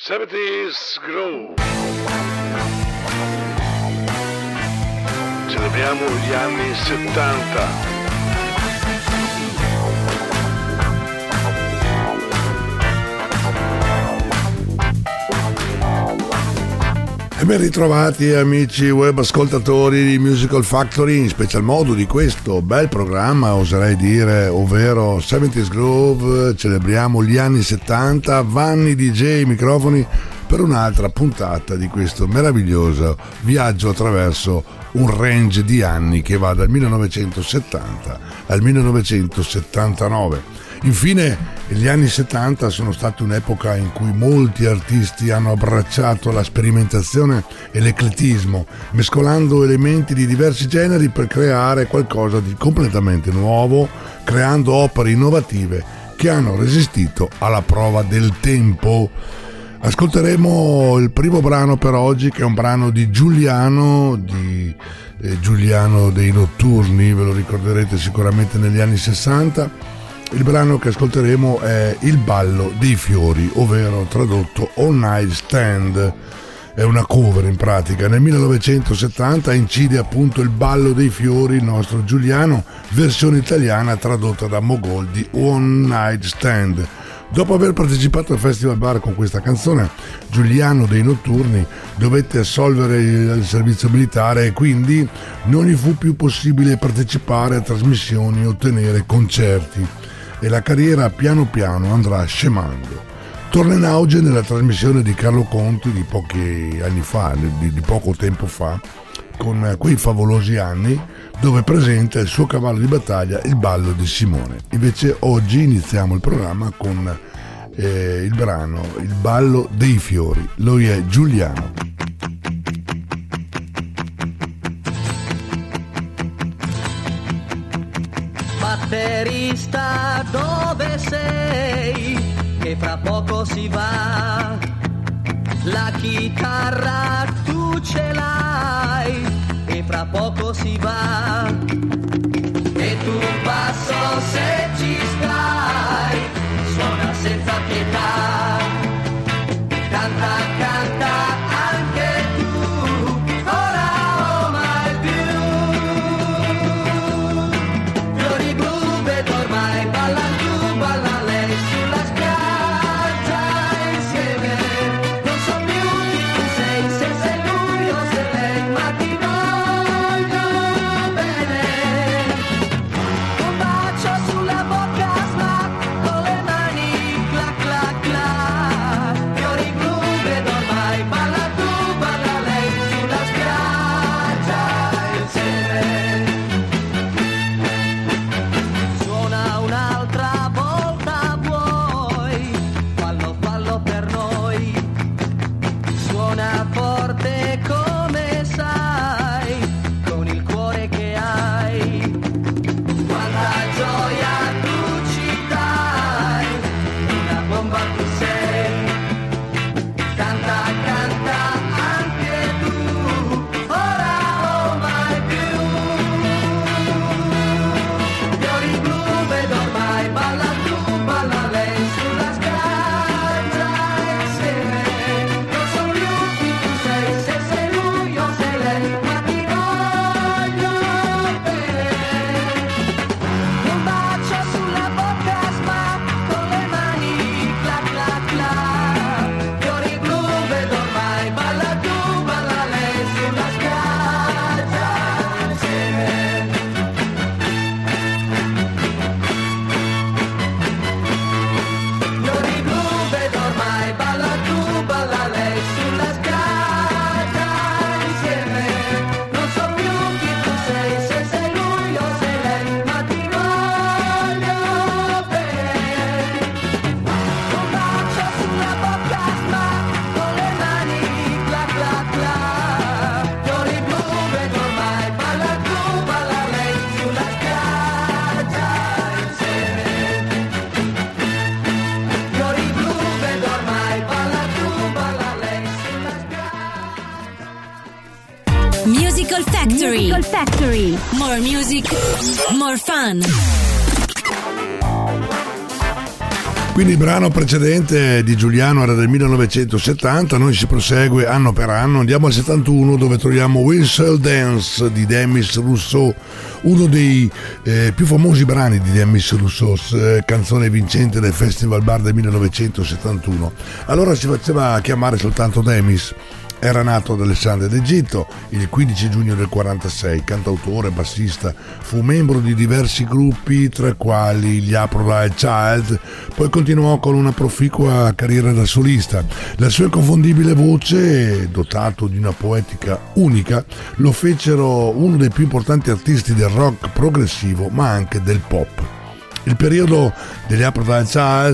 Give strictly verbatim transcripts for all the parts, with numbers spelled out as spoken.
seventies Groove. Celebriamo gli anni settanta. E ben ritrovati amici web ascoltatori di Musical Factory, in special modo di questo bel programma, oserei dire, ovvero seventies Groove. Celebriamo gli anni settanta, Vanni D J microfoni per un'altra puntata di questo meraviglioso viaggio attraverso un range di anni che va dal millenovecentosettanta al millenovecentosettantanove. Infine, gli anni settanta sono stati un'epoca in cui molti artisti hanno abbracciato la sperimentazione e l'eclettismo, mescolando elementi di diversi generi per creare qualcosa di completamente nuovo, creando opere innovative che hanno resistito alla prova del tempo. Ascolteremo il primo brano per oggi, che è un brano di Giuliano, di eh, Giuliano dei Notturni, ve lo ricorderete sicuramente negli anni sessanta. Il brano che ascolteremo è Il ballo dei fiori, ovvero tradotto All Night Stand. È una cover in pratica. Nel millenovecentosettanta incide appunto Il ballo dei fiori il nostro Giuliano, versione italiana tradotta da Mogol di One Night Stand. Dopo aver partecipato al Festival Bar con questa canzone, Giuliano dei Notturni dovette assolvere il servizio militare e quindi non gli fu più possibile partecipare a trasmissioni e ottenere concerti, e la carriera piano piano andrà scemando. Torna in auge nella trasmissione di Carlo Conti di pochi anni fa, di, di poco tempo fa, con Quei favolosi anni, dove presenta il suo cavallo di battaglia, Il ballo di Simone. Invece oggi iniziamo il programma con eh, il brano Il ballo dei fiori. Lui è Giuliano. Batterista, dove sei? Che fra poco si va. La chitarra tu ce l'hai e fra poco si va. E tu un passo se ci stai, suona senza pietà. Canta, canta anche tu, ora o mai più. Fiori blu vedo ormai, balla tu, balla lei sulla spiaggia insieme. Non so più chi tu sei, se sei lui o se lei, ma ti voglio bene. Un bacio sulla bocca, smack, con le mani, clac, clac, clac. Fiori blu vedo ormai, balla tu, balla lei sulla spiaggia insieme. Suona un'altra volta, vuoi? Fallo, fallo per noi. Suona forte come sai, con il cuore che hai. Quanta gioia tu ci dai, una bomba tu sei. Canta, canta anche tu, ora o mai più. Fiori blu vedo ormai, balla tu, balla lei sulla spiaggia insieme. Non so più chi tu sei, se sei lui o se lei, ma ti voglio bene. Un bacio sulla bocca, smack, con le mani, clac, clac, clac. Fiori blu vedo ormai, balla tu, balla lei sulla spiaggia insieme. Fiori blu vedo ormai, balla tu, balla lei sulla spiaggia insieme. Non so più chi tu sei, se sei lui o se lei, ma ti voglio bene. Un bacio sulla bocca, smack, con le mani, clac, clac, clac. Fiori blu vedo ormai, balla tu, balla lei sulla spiaggia insieme. Fiori blu vedo ormai, balla tu, balla lei sulla spiaggia. Musical Factory. Musical Factory. More music, more fun. Quindi il brano precedente di Giuliano era del millenovecentosettanta, noi si prosegue anno per anno, andiamo al settantuno dove troviamo We Shall Dance di Demis Rousseau, uno dei eh, più famosi brani di Demis Rousseau, eh, canzone vincente del Festival Bar del millenovecentosettantuno. Allora si faceva chiamare soltanto Demis. Era nato ad Alessandria d'Egitto il quindici giugno del quarantasei, cantautore, bassista, fu membro di diversi gruppi tra i quali gli Aphrodite Child, poi continuò con una proficua carriera da solista. La sua inconfondibile voce, dotato di una poetica unica, lo fecero uno dei più importanti artisti del rock progressivo ma anche del pop. Il periodo degli Aphrodite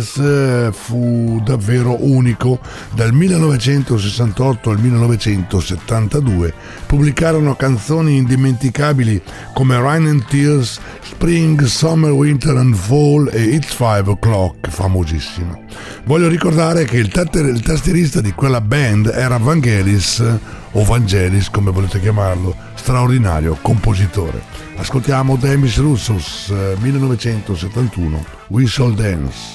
Child fu davvero unico. Dal millenovecentosessantotto al millenovecentosettantadue pubblicarono canzoni indimenticabili come Rain and Tears, Spring, Summer, Winter and Fall e It's Five O'Clock, famosissimo. Voglio ricordare che il, tatter- il tastierista di quella band era Vangelis, o Vangelis come volete chiamarlo, straordinario compositore. Ascoltiamo Demis Rousseau, millenovecentosettantuno, We Shall Dance.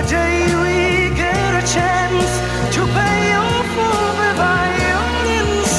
Day we get a chance to pay off all the violins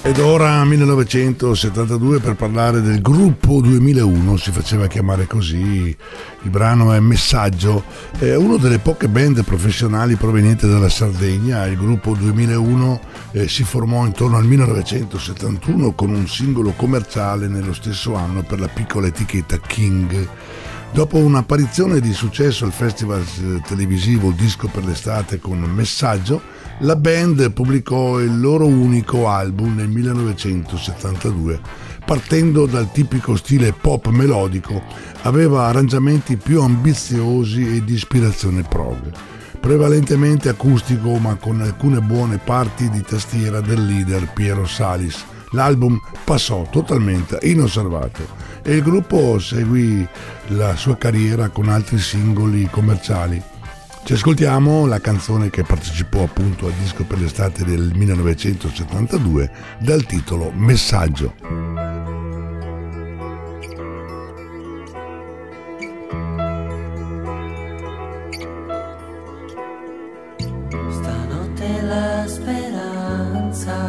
Ed ora millenovecentosettantadue per parlare del gruppo duemilauno, si faceva chiamare così, il brano è Messaggio, è una delle poche band professionali provenienti dalla Sardegna. Il gruppo duemilauno eh, si formò intorno al millenovecentosettantuno con un singolo commerciale nello stesso anno per la piccola etichetta King. Dopo un'apparizione di successo al festival televisivo Disco per l'estate con Messaggio, la band pubblicò il loro unico album nel millenovecentosettantadue. Partendo dal tipico stile pop melodico, aveva arrangiamenti più ambiziosi e di ispirazione prog, prevalentemente acustico ma con alcune buone parti di tastiera del leader Piero Salis. L'album passò totalmente inosservato e il gruppo seguì la sua carriera con altri singoli commerciali. Ci ascoltiamo la canzone che partecipò appunto al Disco per l'estate del millenovecentosettantadue dal titolo Messaggio. Stanotte la speranza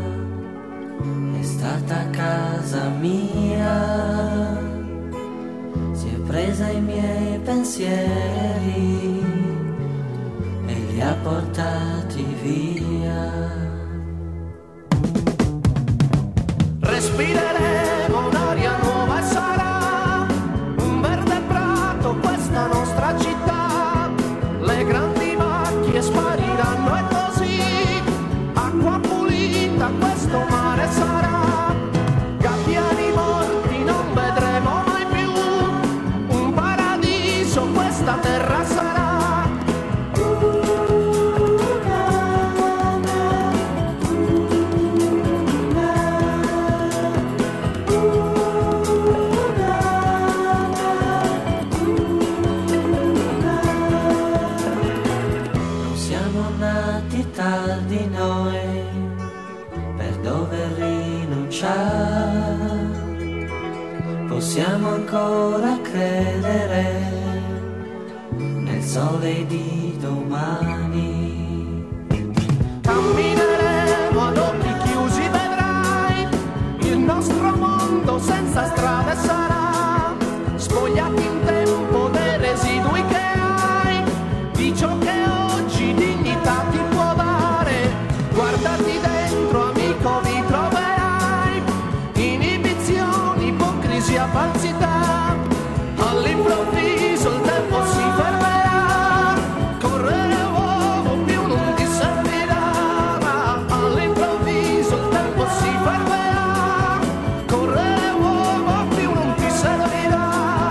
è stata a casa mia, si è presa i miei pensieri e li ha portati via. Respireremo un'aria nuova e sarà un verde prato questa nostra città. Le grandi macchie spariranno e così acqua pulita questo mare sarà. Gabbiani morti non vedremo mai più, un paradiso questa terra sarà. Tardi noi per dover rinunciare, possiamo ancora credere nel sole di domani. Cammineremo ad occhi chiusi, vedrai il nostro mondo senza strade sarà, spogliati in tempo dei residui che hai, di ciò che oggi dignità ti può dare. Guardati dentro amico vi troverai, inibizioni, ipocrisia, falsità, all'improvviso il tempo si fermerà, correre uomo più non ti servirà, all'improvviso il tempo si fermerà, correre uomo più non ti servirà.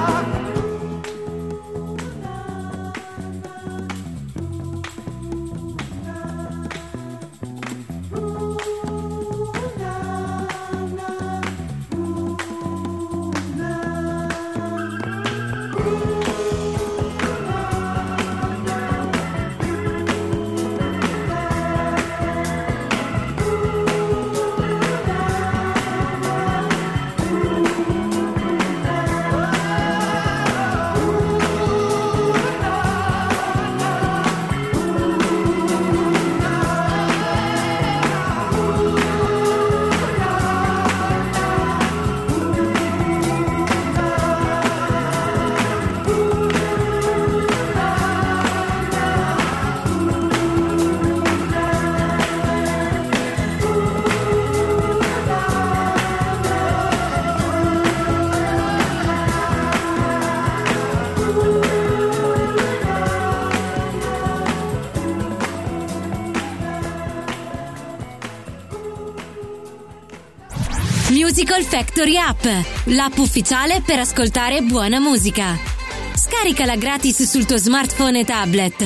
Musical Factory App, l'app ufficiale per ascoltare buona musica. Scaricala gratis sul tuo smartphone e tablet.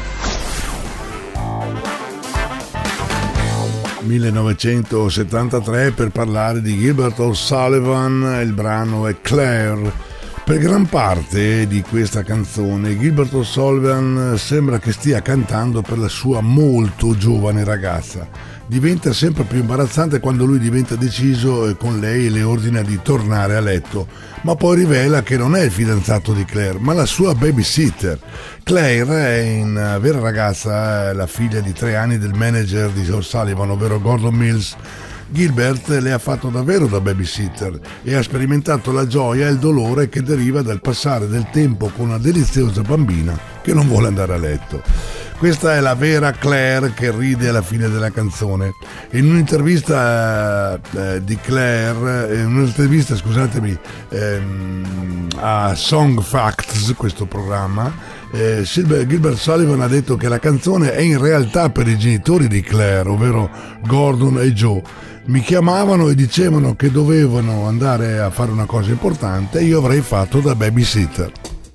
millenovecentosettantatré per parlare di Gilbert O'Sullivan, il brano è Claire. Per gran parte di questa canzone Gilbert O'Sullivan sembra che stia cantando per la sua molto giovane ragazza. Diventa sempre più imbarazzante quando lui diventa deciso con lei e le ordina di tornare a letto, ma poi rivela che non è il fidanzato di Claire, ma la sua babysitter. Claire è una vera ragazza, la figlia di tre anni del manager di O'Sullivan, ovvero Gordon Mills. Gilbert le ha fatto davvero da babysitter e ha sperimentato la gioia e il dolore che deriva dal passare del tempo con una deliziosa bambina che non vuole andare a letto. Questa è la vera Claire che ride alla fine della canzone. In un'intervista eh, di Claire, in un'intervista, scusatemi, ehm, a Song Facts, questo programma, eh, Gilbert Sullivan ha detto che la canzone è in realtà per i genitori di Claire, ovvero Gordon e Joe. Mi chiamavano e dicevano che dovevano andare a fare una cosa importante e io avrei fatto da babysitter.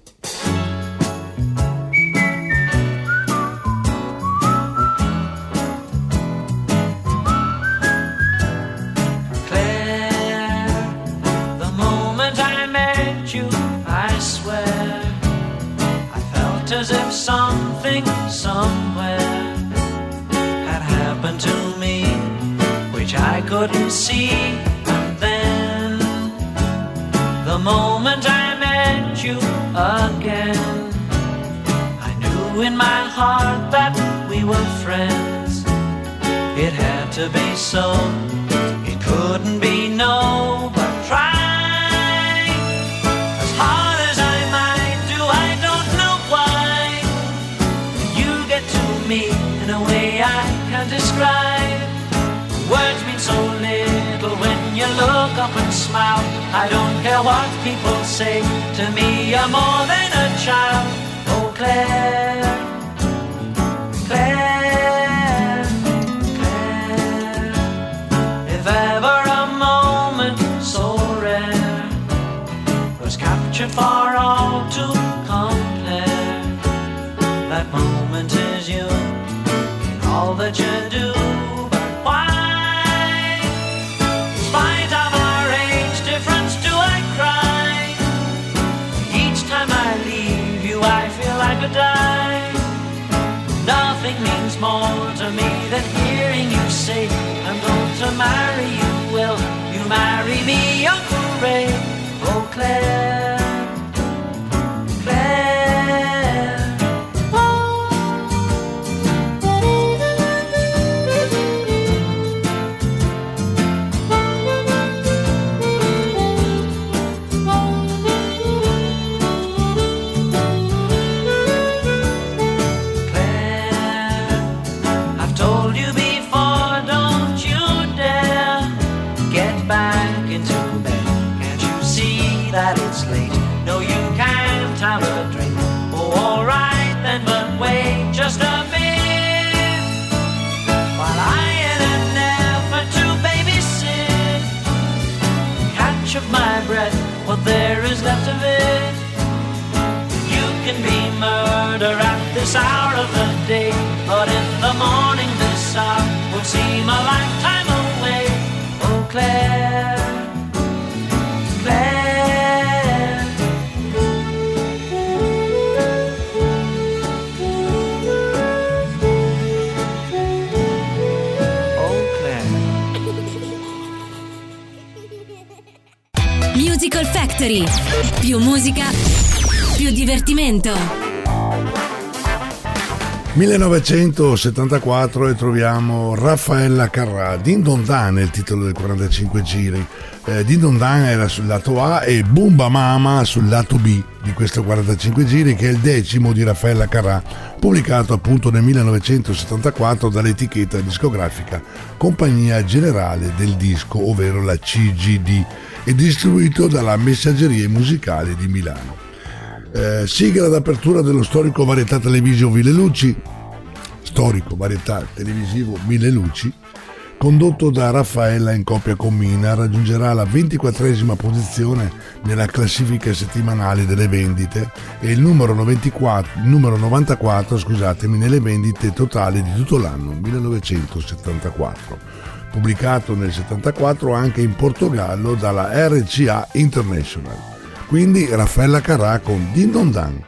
As if something somewhere had happened to me, which I couldn't see. And then, the moment I met you again, I knew in my heart that we were friends. It had to be so, it couldn't be no, but try. Me in a way I can't describe. Words mean so little when you look up and smile. I don't care what people say, to me you're more than a child. Oh Claire, Claire, Claire, if ever a moment so rare was captured for all to compare, that moment is you in all that you do. But why, in spite of our age difference, do I cry? Each time I leave you I feel I could die. Nothing means more to me than hearing you say I'm going to marry you. Will you marry me, Uncle Ray? Oh Claire, Claire. That it's late, no you can't have a drink. Oh alright then, but wait just a bit, while I in an effort to babysit catch up my breath, what there is left of it. You can be murder at this hour of the day, but in the morning this hour would seem a lifetime away. Oh Claire, Claire. Musical Factory. Più musica, più divertimento. millenovecentosettantaquattro e troviamo Raffaella Carrà. Din Don Dan è il titolo del quarantacinque giri. Eh, Din Don Dan era sul lato A e Bumba Mama sul lato B di questo quarantacinque giri, che è il decimo di Raffaella Carrà, pubblicato appunto nel millenovecentosettantaquattro dall'etichetta discografica Compagnia Generale del Disco, ovvero la C G D, e distribuito dalla Messaggerie Musicali di Milano. Eh, sigla d'apertura dello storico varietà televisivo Mille Luci, storico varietà televisivo Mille Luci, condotto da Raffaella in coppia con Mina, raggiungerà la ventiquattresima posizione nella classifica settimanale delle vendite e il numero, novantaquattro, numero novantaquattro scusatemi, nelle vendite totali di tutto l'anno millenovecentosettantaquattro. Pubblicato nel settantaquattro anche in Portogallo dalla R C A International. Quindi Raffaella Carrà con Din Don Dan.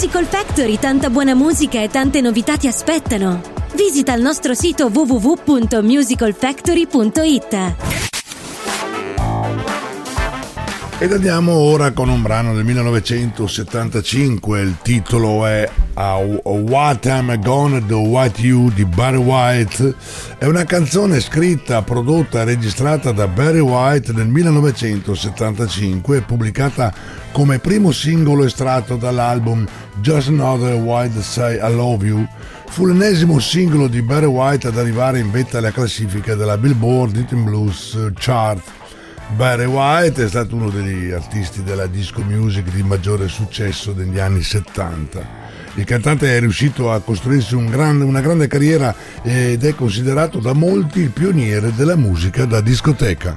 Musical Factory, tanta buona musica e tante novità ti aspettano. Visita il nostro sito w w w punto musical factory punto i t. Ed andiamo ora con un brano del millenovecentosettantacinque, il titolo è uh, What Am I Gonna Do With You di Barry White. È una canzone scritta, prodotta e registrata da Barry White nel millenovecentosettantacinque e pubblicata come primo singolo estratto dall'album Just Another Way to Say I Love You. Fu l'ennesimo singolo di Barry White ad arrivare in vetta alla classifica della Billboard Rhythm Blues Chart. Barry White è stato uno degli artisti della disco music di maggiore successo degli anni settanta. Il cantante è riuscito a costruirsi un grande, una grande carriera ed è considerato da molti il pioniere della musica da discoteca.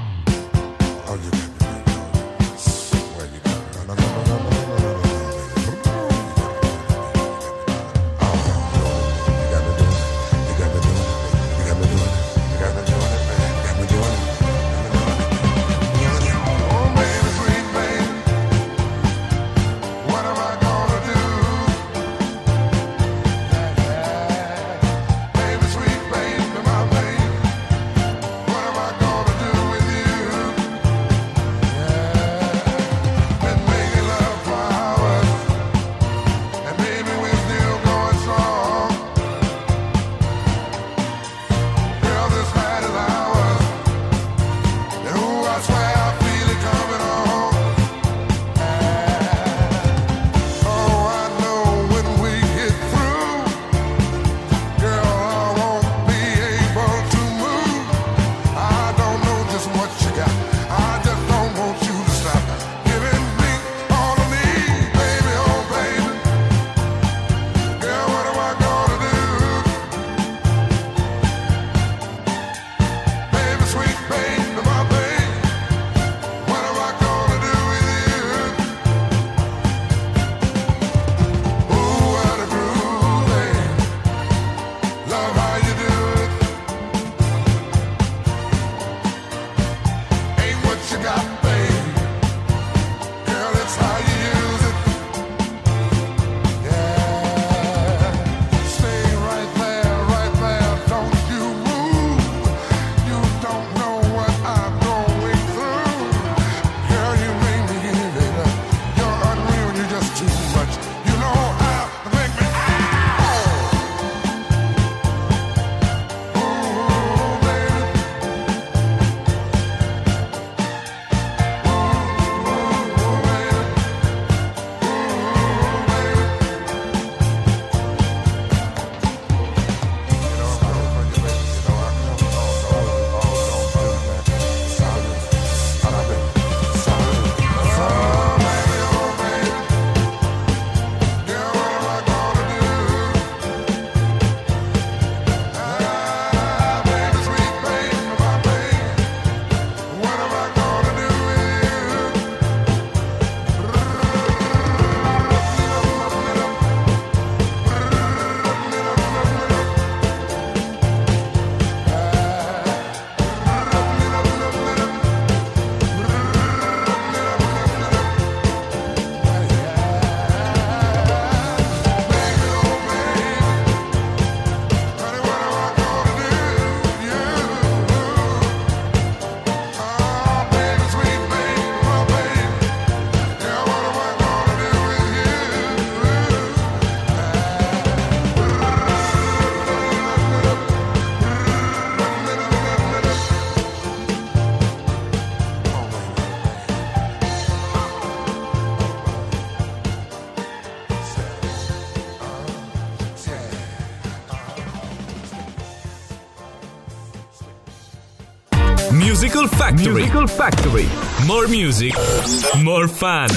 Musical Factory. Musical Factory. More music, more fun.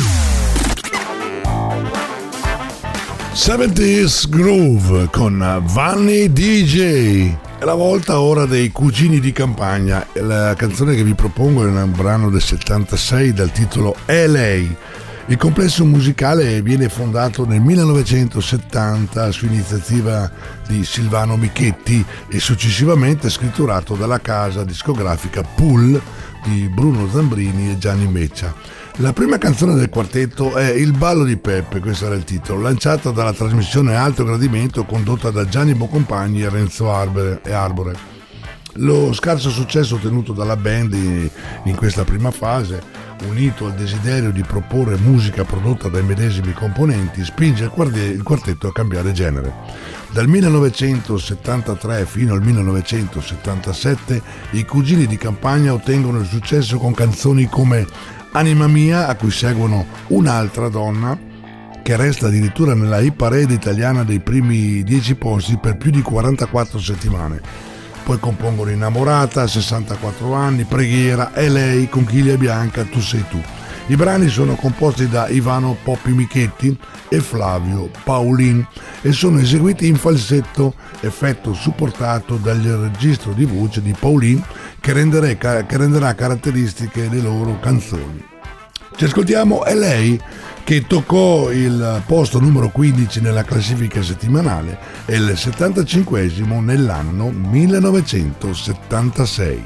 seventies Groove con Vanni D J. È la volta ora dei Cugini di Campagna. La canzone che vi propongo è un brano del settantasei dal titolo L A. Il complesso musicale viene fondato nel millenovecentosettanta su iniziativa di Silvano Michetti e successivamente scritturato dalla casa discografica Pool di Bruno Zambrini e Gianni Meccia. La prima canzone del quartetto è Il ballo di Peppe, questo era il titolo, lanciata dalla trasmissione Alto Gradimento condotta da Gianni Boncompagni e Renzo Arbore. e Arbore. Lo scarso successo ottenuto dalla band in questa prima fase, unito al desiderio di proporre musica prodotta dai medesimi componenti, spinge il quartetto a cambiare genere. Dal millenovecentosettantatré fino al millenovecentosettantasette i Cugini di Campagna ottengono il successo con canzoni come Anima mia, a cui seguono Un'altra donna, che resta addirittura nella hit parade italiana dei primi dieci posti per più di quarantaquattro settimane. Poi compongono Innamorata, sessantaquattro anni, Preghiera, È lei, Conchiglia bianca, Tu sei tu. I brani sono composti da Ivano Poppi Michetti e Flavio Paolin e sono eseguiti in falsetto, effetto supportato dal registro di voce di Paolin che, rendere, che renderà caratteristiche le loro canzoni. Ci ascoltiamo È lei, che toccò il posto numero quindici nella classifica settimanale e il settantacinquesimo nell'anno millenovecentosettantasei.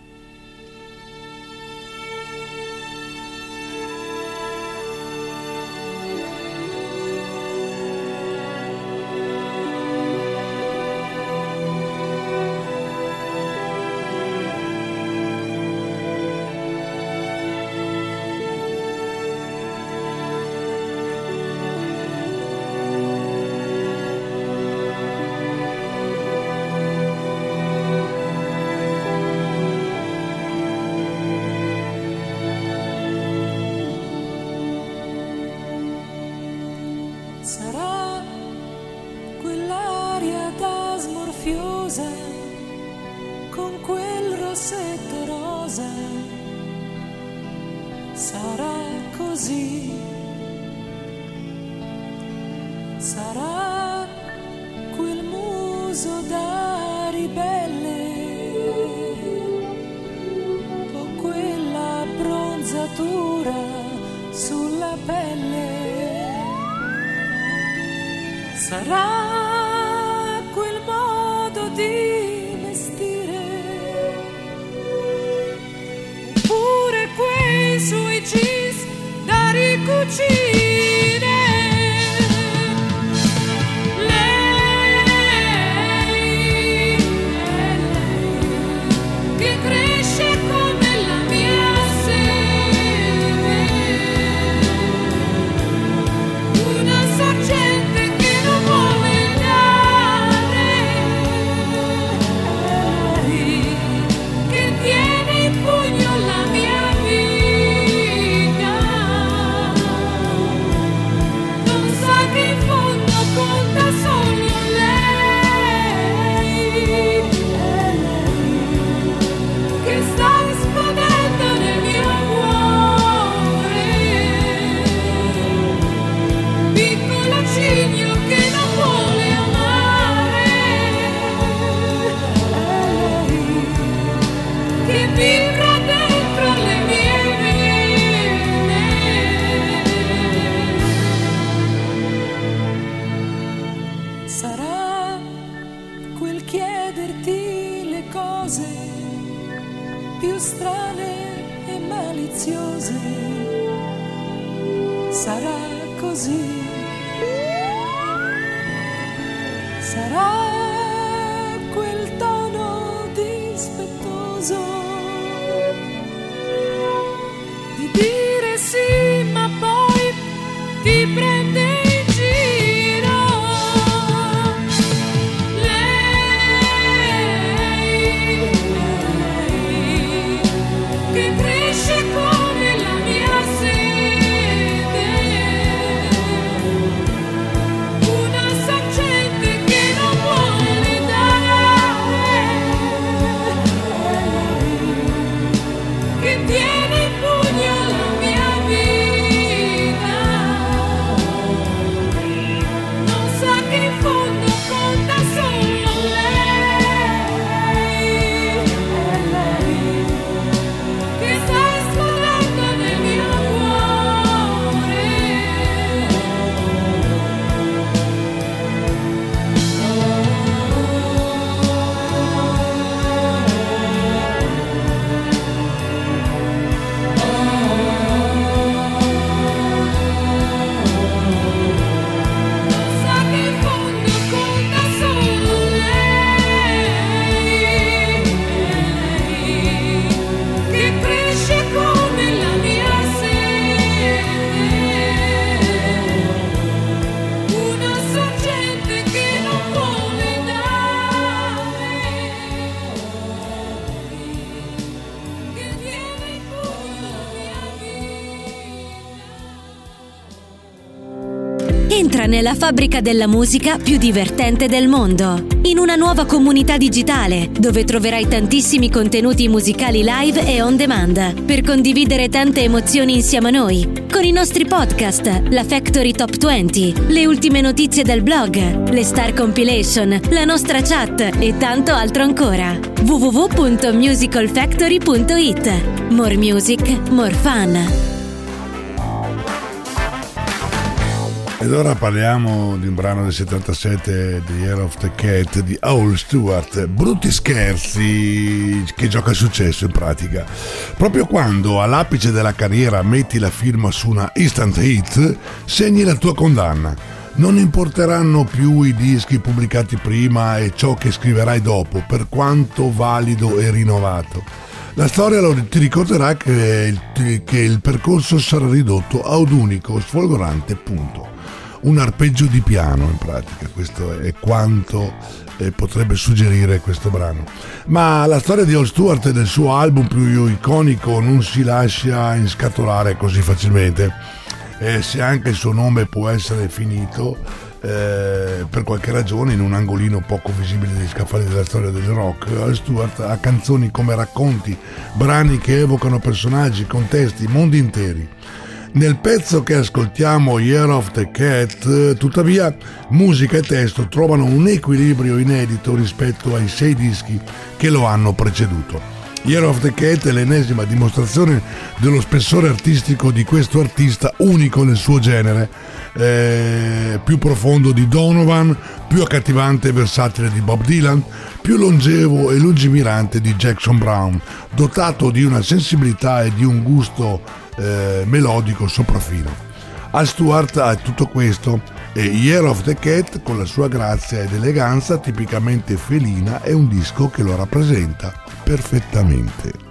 Sarà quell'aria da smorfiosa con quel rossetto rosa. Sarà così. Sarà quel muso da ribelle o quella bronzatura sulla pelle. Sarà quel modo di vestire, oppure quei suoi jeans da ricucire. Lei, è lei, che cresce come la mia sete, una sorgente sarà così, sarà quel tono dispettoso di dire sì ma poi ti prende in giro. Lei, lei che cresce come la mia sete, una sorgente che non vuole dare, che tiene in pugno la mia vita. Entra nella fabbrica della musica più divertente del mondo, in una nuova comunità digitale dove troverai tantissimi contenuti musicali live e on demand per condividere tante emozioni insieme a noi, con i nostri podcast, la Factory Top venti, le ultime notizie del blog, le Star Compilation, la nostra chat e tanto altro ancora. w w w punto musical factory punto i t. More music, more fun. Ed ora parliamo di un brano del settantasette, The Year of the Cat di Hal Stewart. Brutti scherzi che gioca il successo in pratica. Proprio quando all'apice della carriera metti la firma su una instant hit, segni la tua condanna. Non importeranno più i dischi pubblicati prima e ciò che scriverai dopo, per quanto valido e rinnovato. La storia lo, ti ricorderà che il, che il percorso sarà ridotto a un unico sfolgorante punto. Un arpeggio di piano in pratica, questo è quanto eh, potrebbe suggerire questo brano. Ma la storia di Hal Stewart e del suo album più iconico non si lascia inscatolare così facilmente, e se anche il suo nome può essere finito eh, per qualche ragione in un angolino poco visibile degli scaffali della storia del rock, Hal Stewart ha canzoni come racconti, brani che evocano personaggi, contesti, mondi interi. Nel pezzo che ascoltiamo, Year of the Cat, tuttavia, musica e testo trovano un equilibrio inedito rispetto ai sei dischi che lo hanno preceduto. Year of the Cat è l'ennesima dimostrazione dello spessore artistico di questo artista unico nel suo genere, eh, più profondo di Donovan, più accattivante e versatile di Bob Dylan, più longevo e lungimirante di Jackson Browne, dotato di una sensibilità e di un gusto Eh, melodico sopraffino. Hal Stewart ha tutto questo e Year of the Cat, con la sua grazia ed eleganza tipicamente felina, è un disco che lo rappresenta perfettamente.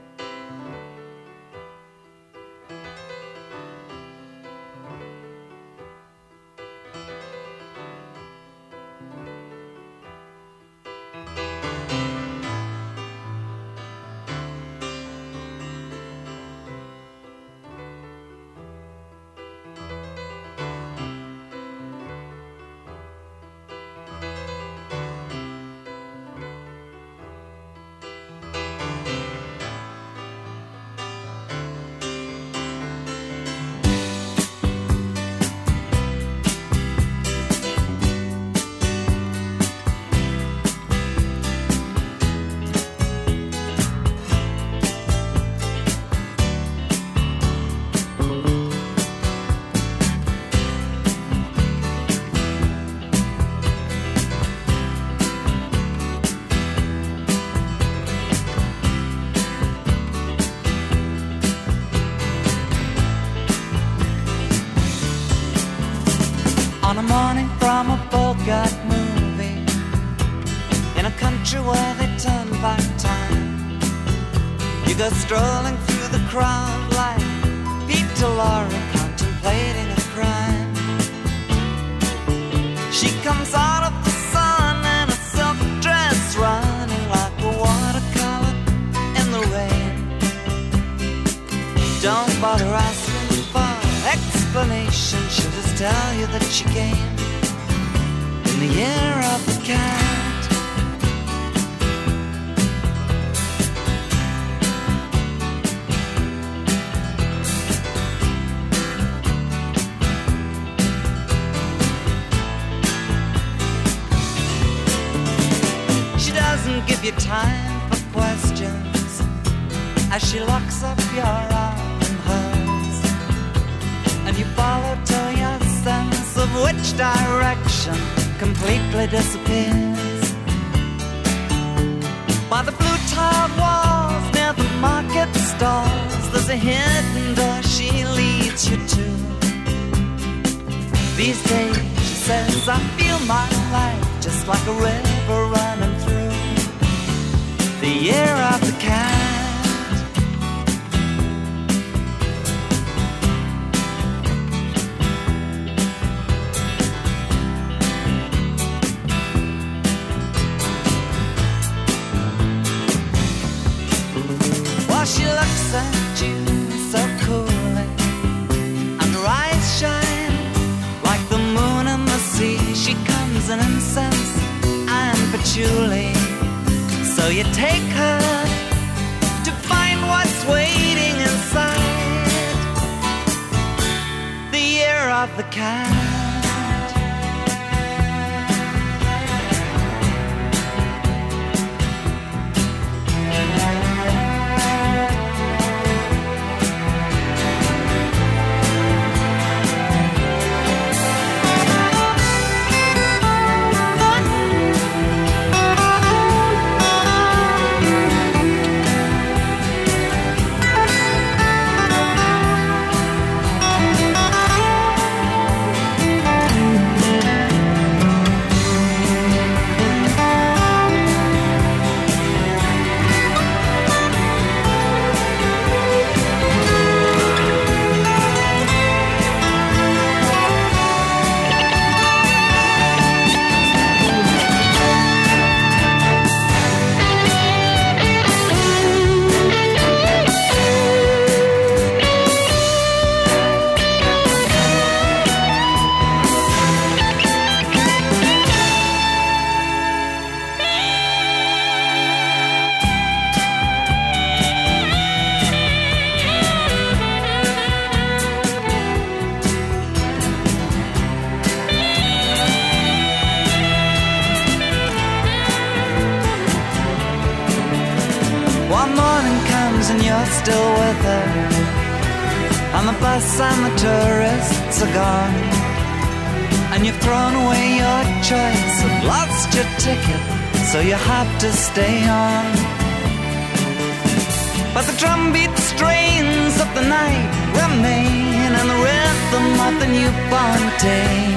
On a morning from a Bogart movie, in a country where they turn back time, you go strolling through the crowd like Peter Lorre contemplating a crime. She comes out of the sun in a silk dress, running like a watercolor in the rain. Don't bother asking for explanation, she'll just tell you that she came in the year of the cat. She doesn't give you time for questions as she locks up your arm in hers, and you follow till your sense of which direction completely disappears. By the blue tiled walls near the market stalls, there's a hidden door she leads you to. These days, she says, I feel my life just like a river running through the year of the cat. She looks at you so coolly, and her eyes shine like the moon Julie. So you take her to find what's waiting inside the year of the cat. Still with her on the bus and the tourists are gone, and you've thrown away your choice and lost your ticket, so you have to stay on. But the drumbeat strains of the night remain, and the rhythm of the newborn day.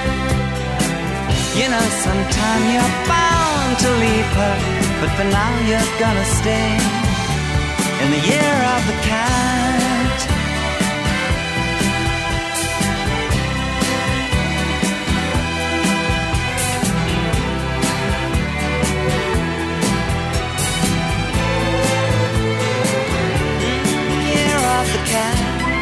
You know sometime you're bound to leave her, but for now you're gonna stay in the year of the cat. Year of the cat.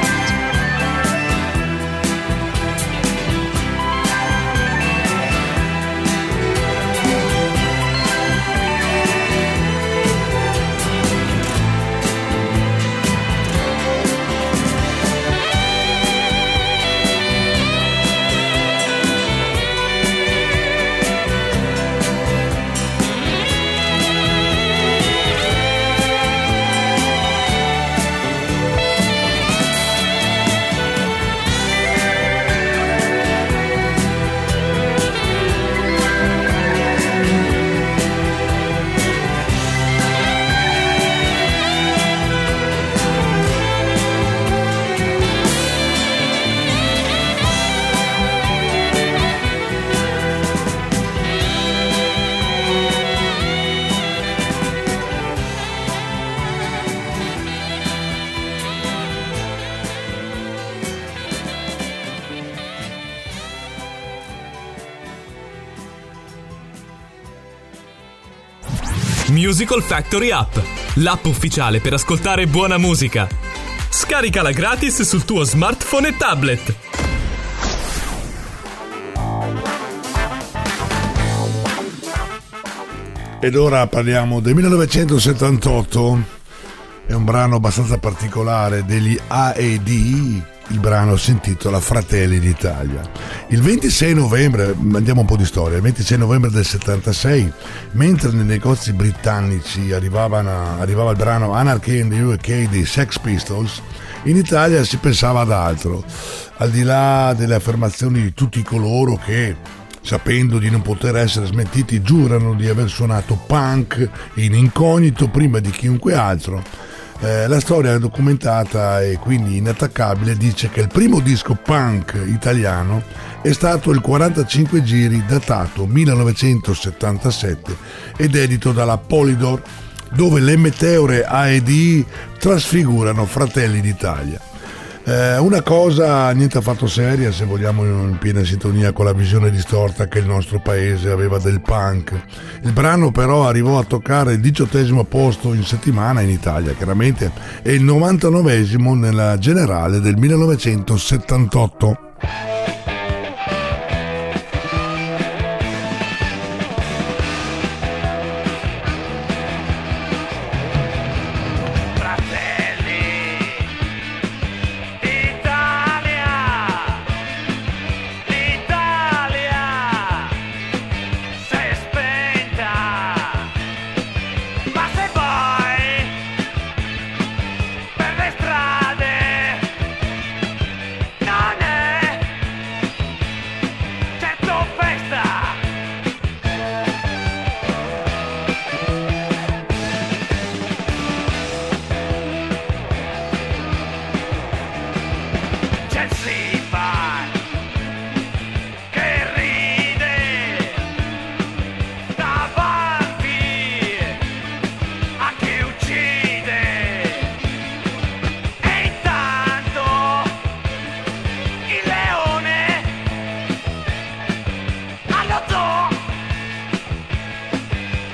Musical Factory App, l'app ufficiale per ascoltare buona musica. Scaricala gratis sul tuo smartphone e tablet. Ed ora parliamo del millenovecentosettantotto. È un brano abbastanza particolare degli A E D. Il brano si intitola Fratelli d'Italia. Il ventisei novembre, andiamo un po' di storia, il ventisei novembre del settantasei, mentre nei negozi britannici arrivavano, arrivava il brano Anarchy in the U K dei Sex Pistols, in Italia si pensava ad altro. Al di là delle affermazioni di tutti coloro che, sapendo di non poter essere smentiti, giurano di aver suonato punk in incognito prima di chiunque altro, Eh, la storia documentata e quindi inattaccabile dice che il primo disco punk italiano è stato il quarantacinque giri datato millenovecentosettantasette ed edito dalla Polydor, dove le meteore A E D trasfigurano Fratelli d'Italia. Eh, una cosa niente affatto seria, se vogliamo, in piena sintonia con la visione distorta che il nostro paese aveva del punk. Il brano però arrivò a toccare il diciottesimo posto in settimana in Italia, chiaramente, e il novantanovesimo nella generale del millenovecentosettantotto.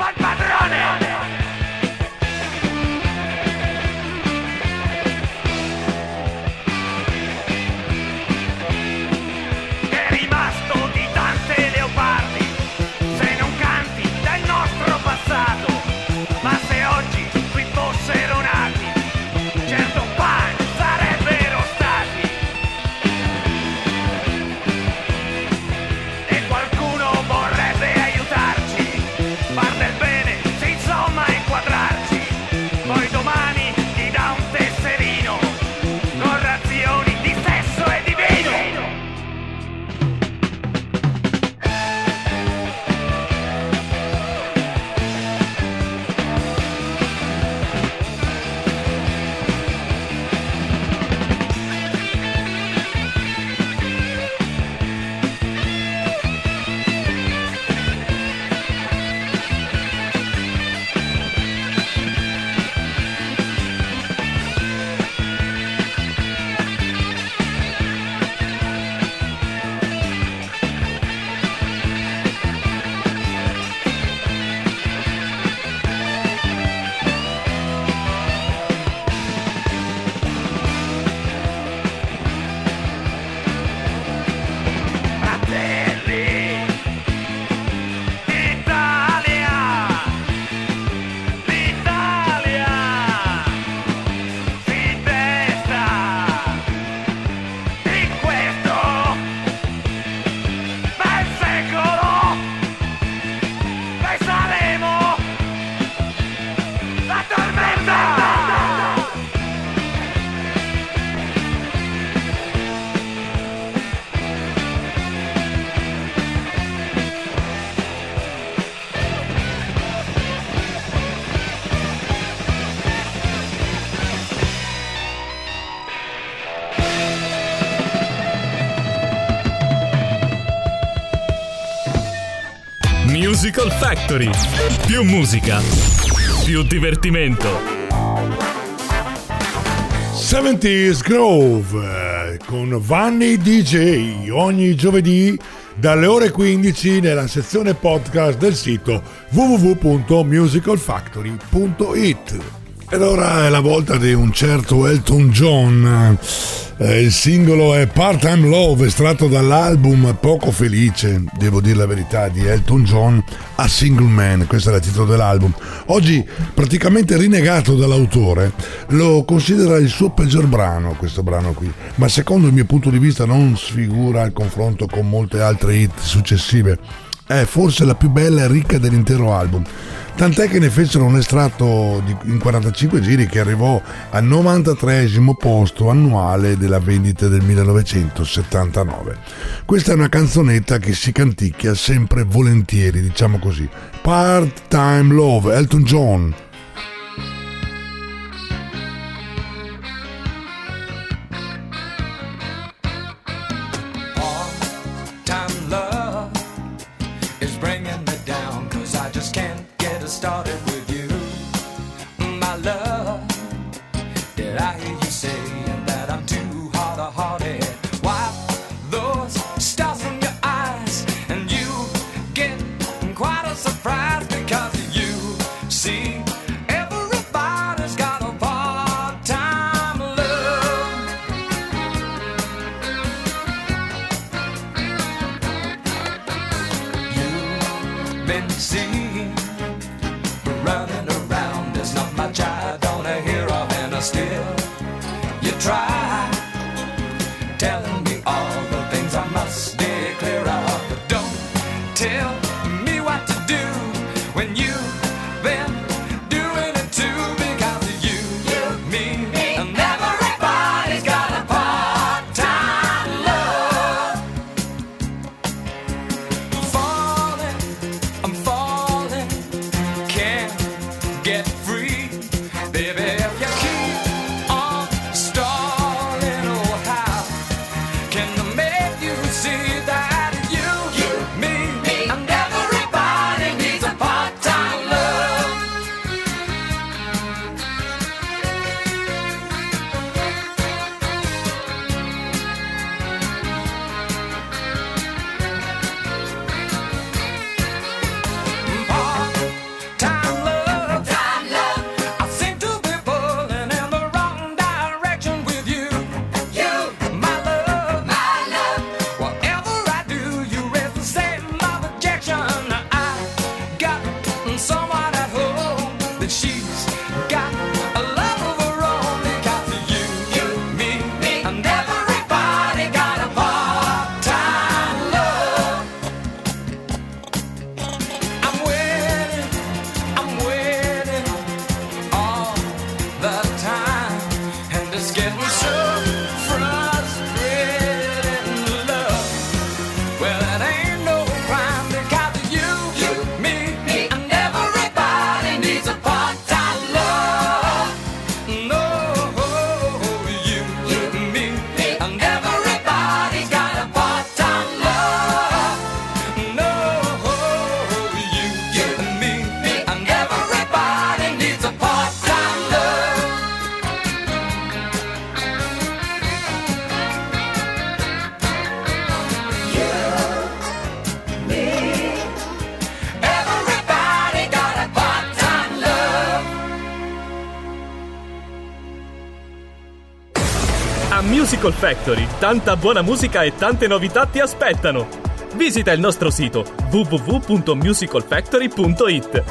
fa il padrone. È rimasto di tante leopardi, se non canti del nostro passato, ma se oggi qui fossero nati, certo pan sarebbero stati. E qualcuno vorrebbe aiutarci, far del bene, sì, insomma inquadrarci. Poi domani ti dà un tesserino con razioni di sesso e di vino. Fratelli d'Italia, l'Italia si testa in questo bel secolo. Noi saremo la tormenta. Musical Factory. Più musica, più divertimento. seventies Grove eh, con Vanni D J ogni giovedì dalle ore quindici nella sezione podcast del sito w w w punto musical factory punto i t. Ed ora è la volta di un certo Elton John. Eh, il singolo è Part-Time Love, estratto dall'album Poco Felice, devo dire la verità, di Elton John, A Single Man. Questo è il titolo dell'album. Oggi praticamente rinnegato dall'autore, lo considera il suo peggior brano, questo brano qui, ma secondo il mio punto di vista non sfigura il confronto con molte altre hit successive. È forse la più bella e ricca dell'intero album. Tant'è che ne fecero un estratto di, in quarantacinque giri che arrivò al novantatreesimo posto annuale della vendita del millenovecentosettantanove. Questa è una canzonetta che si canticchia sempre volentieri, diciamo così. Part-Time Love, Elton John. Part-time love is bringing me down, 'cause I just can't get it started with you. My love, did I hear you saying that I'm too hard-hearted? Why those stars in your eyes, and you get quite a surprise, because you see everybody's got a part-time love. You've been seen running around, there's not much I don't hear of, and I still you try telling me all the things I must stay clear of. But don't tell me what to do when you've been doing it too, because you, you, me, and everybody's got a part-time love. Falling, I'm falling, can't get free, baby. If you keep on stalling, oh how Musical Factory, tanta buona musica e tante novità ti aspettano. Visita il nostro sito w w w punto musical factory punto i t.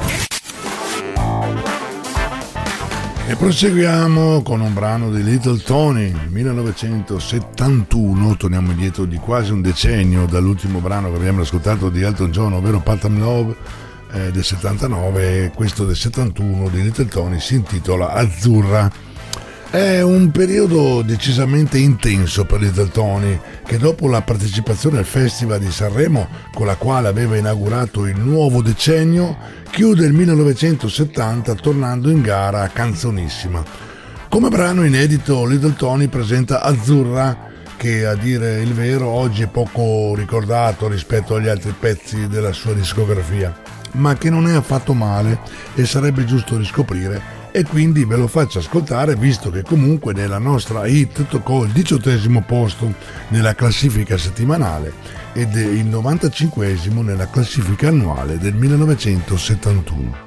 E proseguiamo con un brano di Little Tony, millenovecentosettantuno, torniamo indietro di quasi un decennio dall'ultimo brano che abbiamo ascoltato di Elton John, ovvero Part-Time Love eh, del settantanove, e questo del settantuno di Little Tony si intitola Azzurra. È un periodo decisamente intenso per Little Tony, che dopo la partecipazione al Festival di Sanremo, con la quale aveva inaugurato il nuovo decennio, chiude il millenovecentosettanta tornando in gara a Canzonissima. Come brano inedito Little Tony presenta Azzurra, che a dire il vero oggi è poco ricordato rispetto agli altri pezzi della sua discografia, ma che non è affatto male e sarebbe giusto riscoprire, e quindi ve lo faccio ascoltare, visto che comunque nella nostra hit toccò il diciottesimo posto nella classifica settimanale ed il novantacinquesimo nella classifica annuale del millenovecentosettantuno.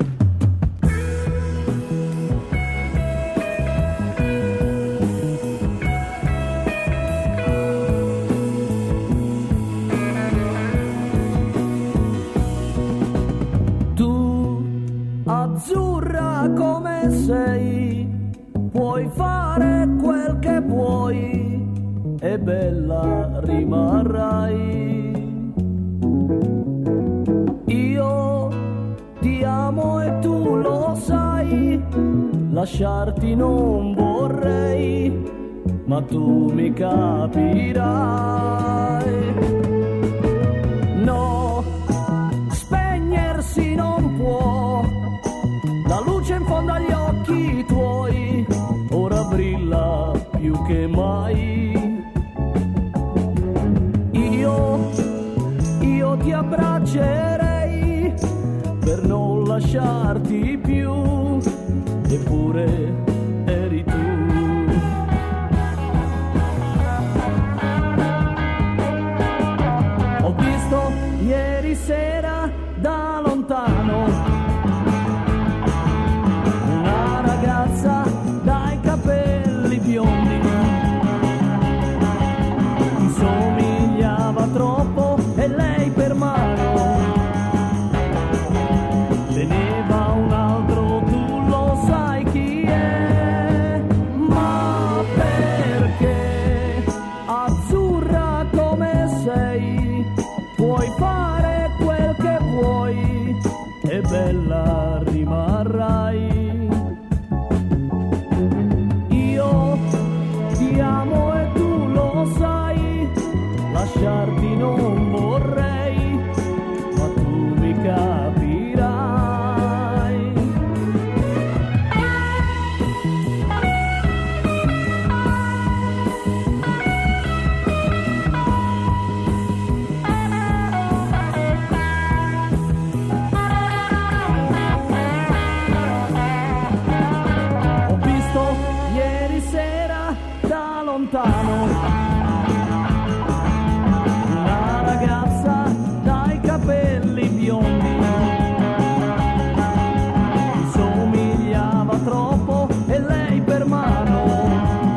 Azzurra come sei, puoi fare quel che vuoi e bella rimarrai. Io ti amo e tu lo sai, lasciarti non vorrei, ma tu mi capirai. No, spegnersi non può la luce in fondo agli occhi tuoi, ora brilla più che mai. Io, io ti abbraccerei per non lasciarti più, eppure eri tu. Ho visto ieri sera da lontano dai capelli biondi, ti somigliava troppo e lei per mano teneva un altro, tu lo sai chi è, ma perché azzurra come sei, puoi fare quel che vuoi e bella rimarrai. Ti amo e tu lo sai, lasciarti non vorrei, ma tu mi capirai. Ho visto ieri sera da lontano una ragazza dai capelli biondi, mi somigliava troppo e lei per mano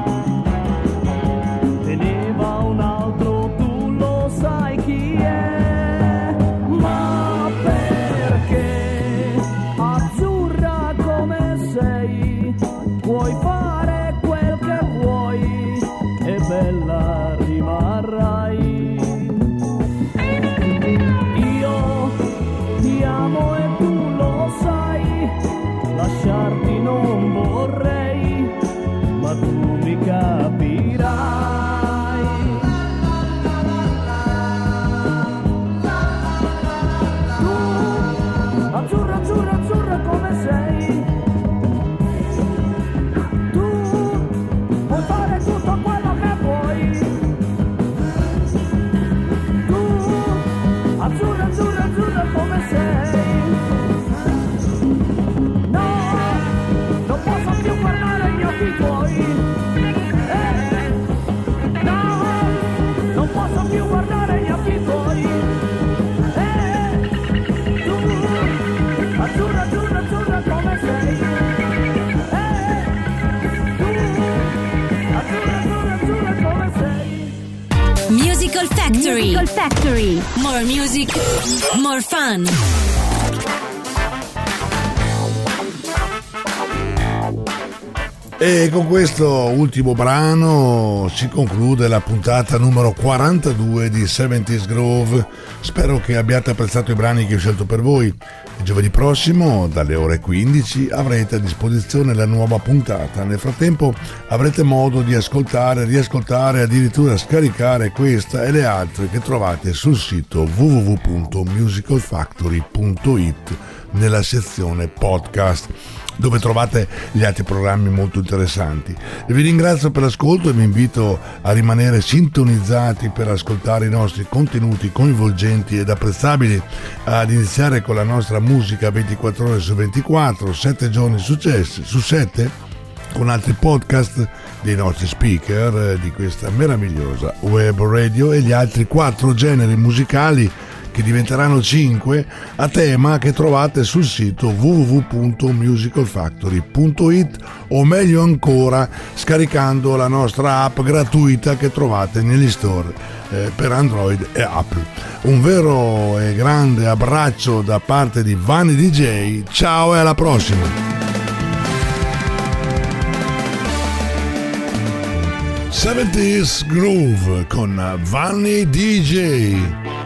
teneva un altro, tu lo sai chi è, ma perché azzurra come sei, puoi fare quel che vuoi e bella rimarrai. Io ti amo e tu lo sai, lasciarti non vorrei, ma tu mi capirai. Tu, azzurra, azzurra, azzurra come sei, puoi fare tutto quello che vuoi. Tu, azzurra, azzurra, azzurra come sei. No, non posso più guardare gli occhi tuoi. Eh, Factory. Musical Factory. More music, more fun. E con questo ultimo brano si conclude la puntata numero quarantadue di seventies Groove. Spero che abbiate apprezzato i brani che ho scelto per voi. Il giovedì prossimo, dalle ore quindici, avrete a disposizione la nuova puntata. Nel frattempo avrete modo di ascoltare, riascoltare, addirittura scaricare questa e le altre che trovate sul sito w w w punto musical factory punto i t nella sezione podcast, dove trovate gli altri programmi molto interessanti. E vi ringrazio per l'ascolto e vi invito a rimanere sintonizzati per ascoltare i nostri contenuti coinvolgenti ed apprezzabili, ad iniziare con la nostra musica ventiquattro ore su ventiquattro, sette giorni su sette, con altri podcast dei nostri speaker di questa meravigliosa web radio e gli altri quattro generi musicali che diventeranno cinque a tema, che trovate sul sito w w w punto musical factory punto i t, o meglio ancora scaricando la nostra app gratuita che trovate negli store eh, per Android e Apple. Un vero e grande abbraccio da parte di Vanni D J, ciao e alla prossima! seventies Groove con Vanni D J.